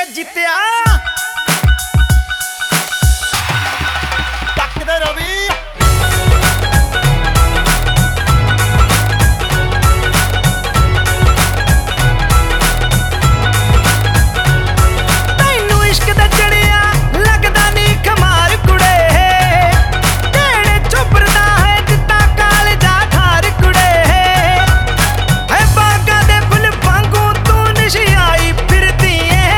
ਜਿੱਤਿਆ ਤੱਕਦੇ ਰਵੀ ਤੈਨੂੰ ਇਸ਼ਕ ਦਾ ਚੜਿਆ ਲੱਗਦਾ ਨੀ ਖਮਾਰ ਕੁੜੇ ਕਿਹੜੇ ਚੁੱਪਰਦਾ ਹੈ ਦਿੱਤਾ ਕਾਲਜਾ ਖਾਰ ਕੁੜੇ ਹੈ ਬਾਗਾਂ ਦੇ ਫੁੱਲ ਵਾਂਗੂ ਤੂੰ ਨਿਸ਼ਾਈ ਫਿਰਦੀ ਏ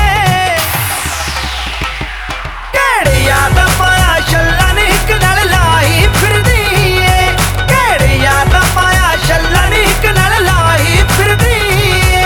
ਕਿਹੜੇ ਯਾਦਾਂ ਪਾਇਆ ਛੱਲਾ ਨੀ ਇੱਕ ਨਾਲ ਲਾਈ ਫਿਰਦੀ ਏ ਕਿਹੜੇ ਯਾਦਾਂ ਪਾਇਆ ਛੱਲਾ ਨੀ ਇੱਕ ਨਾਲ ਲਾਈ ਫਿਰਦੀ ਏ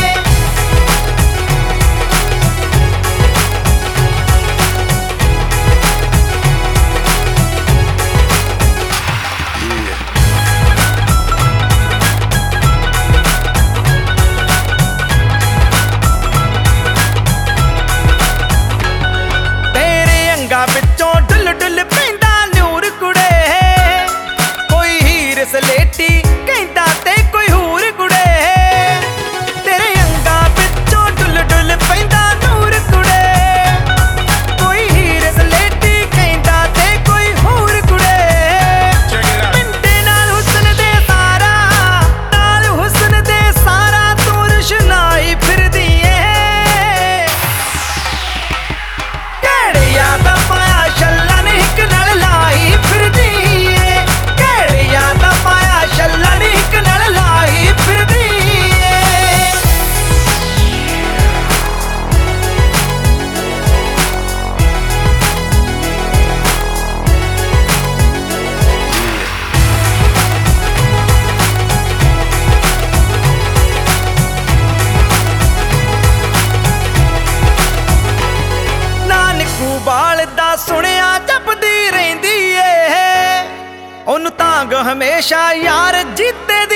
ਤੇਰੇ ਅੰਗਾਂ ਵਿੱਚੋਂ ਡੁੱਲ ਡੁੱਲ ਪੈਂਦਾ ਨੂਰ ਕੁੜੇ ਕੋਈ ਹੀਰ ਸਲੇਟੀ ਕਹਿੰਦਾ ਤੇ ਕੋਈ ਹੂਰ ਕੁੜੇ ਤੇਰੇ ਅੰਗਾਂ ਵਿੱਚੋਂ ਡੁੱਲ ਡੁੱਲ ਪੈਂਦਾ ਨੂਰ ਕੁੜੇ ਕੋਈ ਹੀਰ ਸਲੇਟੀ ਕਹਿੰਦਾ ਤੇ ਕੋਈ ਹੂਰ ਕੁੜੇ ਪਿੰਡੇ ਨਾਲ ਹੁਸਨ ਦੇ ਸਾਰਾ ਨਾਲ ਹੁਸਨ ਦੇ ਸਾਰਾ ਤੂੰ ਰੁਸ਼ਨਾਈ ਫਿਰਦੀ ਏ ਕਿਹੜੇ ਯਾਦਾਂ ਪਾਇਆ ਛੱਲਾ ਨੀ ਇੱਕ ਨਾਲ ਲਾਈ ਫਿਰਦੀ ਏ ਕਿਹੜੇ ਯਾਦਾਂ ਪਾਇਆ ਛੱਲਾ ਨੀ ਇੱਕ ਨਾਲ ਲਾਈ ਫਿਰਦੀ ਏ ਨਾਨਕੂ ਬਾਲ ਦਾ ਸੁਣਿਆ ਜਪਦੀ ਰਹਿੰਦੀ ਏ ਉਹਨੂੰ ਤਾਂਗ ਹਮੇਸ਼ਾ ਯਾਰ ਜੀਤੇ